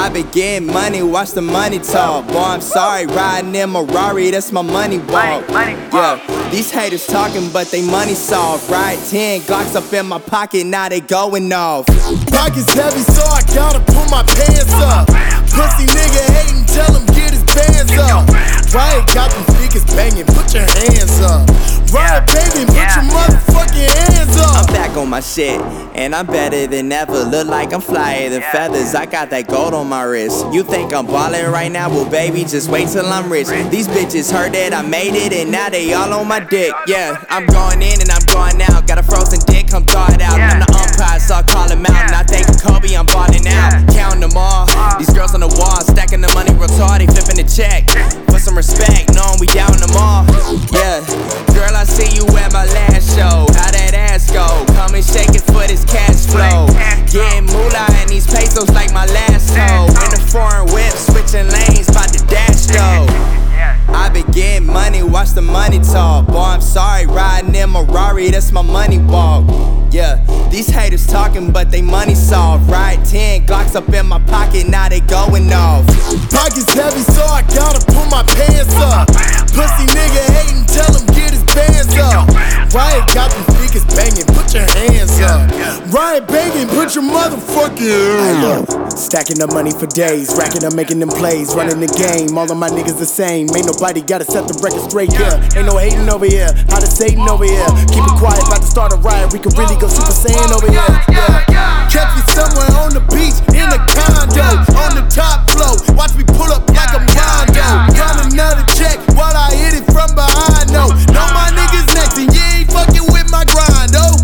I been getting money, watch the money talk. Boy, I'm sorry, riding in my Rari, that's my money walk. Yeah, these haters talking, but they money soft. Right, 10 Glocks up in my pocket, now they going off. Pockets heavy, so I gotta pull my pants up. Pussy nigga hating, tell him get his bands up. Riot got them speakers banging, put your hands up. Riot banging, put your motherfucking hands up. I'm back on my shit, and I'm better than ever. Look like I'm flyer than feathers. I got that gold on my wrist. You think I'm ballin' right now? Well, baby, just wait till I'm rich. These bitches heard that I made it, and now they all on my dick. Yeah, I'm going in and I'm going out. Got a frozen dick, come thaw it out. I'm the umpire, so I call him out. And I think Kobe, I'm ballin' out. Counting them all. These girls on the wall, stacking the money real tall. They flipping the check. For some respect, knowing we down them all. Yeah, girl, I see you at my last show. How that ass go? Come and shake it for this cash flow. Getting moolah and these pesos like my last hoe. In the foreign whip, switching lanes, bout to dash though. I been getting money, watch the money talk. Boy, I'm sorry, riding in my Rari, that's my money walk. Yeah, these haters talking, but they money soft. Right, 10 Glocks up in my pocket, now they going off. Pockets heavy, so I gotta pull my pants up. Pussy nigga hating, tell him get his bands up. Riot got them speakers banging, put your hands up. Riot banging, put your motherfucking hands up. Stacking up money for days, racking up, making them plays, running the game. All of my niggas the same, ain't nobody gotta set the record straight, yeah. Ain't no hating over here, how to Satan over here. Keep it quiet, about to start a riot, we can really go Super Saiyan over here, yeah. Catch me somewhere on the beach, in a condo, on the top floor. Watch me pull up like I'm Rondo. Count another check while I hit it from behind, no. Know my niggas next and you ain't fucking with my grind, oh.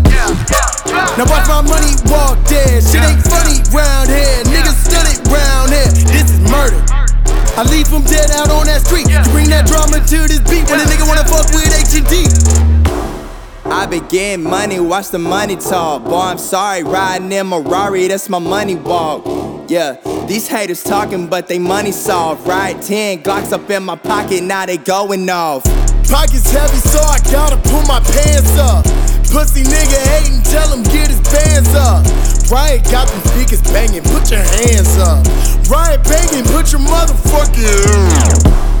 Now watch my money walk dead, shit ain't funny round here. Niggas studied round here, this is murder. I leave them dead out on that street. You bring that drama to this beat when a nigga wanna fuck with H&D. I been getting money, watch the money talk. Boy, I'm sorry, riding in my Rari, that's my money walk. Yeah, these haters talking, but they money soft. Right, 10 Glocks up in my pocket, now they going off. Pockets heavy, so I gotta pull my pants up. Pussy nigga hating, tell him get his bands up. Riot got them speakers banging, put your hands up. Riot banging, put your motherfucking